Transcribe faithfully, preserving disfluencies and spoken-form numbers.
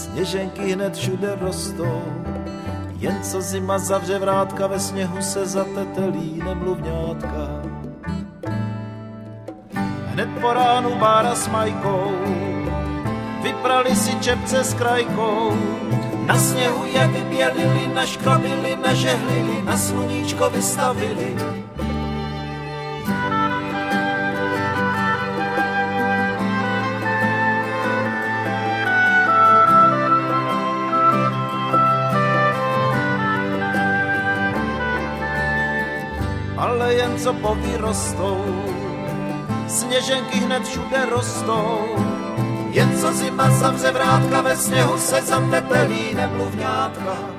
Sněženky hned všude rostou, jen co zima zavře vrátka, ve sněhu se zatetelí nemluvňátka. Hned po ránu Bára s Majkou vyprali si čepce s krajkou. Na sněhu je vybělili, naškrabili, nažehlili, na sluníčko vystavili. Ale jen co povyrostou, sněženky hned všude rostou. Jen co zima zavře vrátka, ve sněhu se zatetelí nemluvňátka.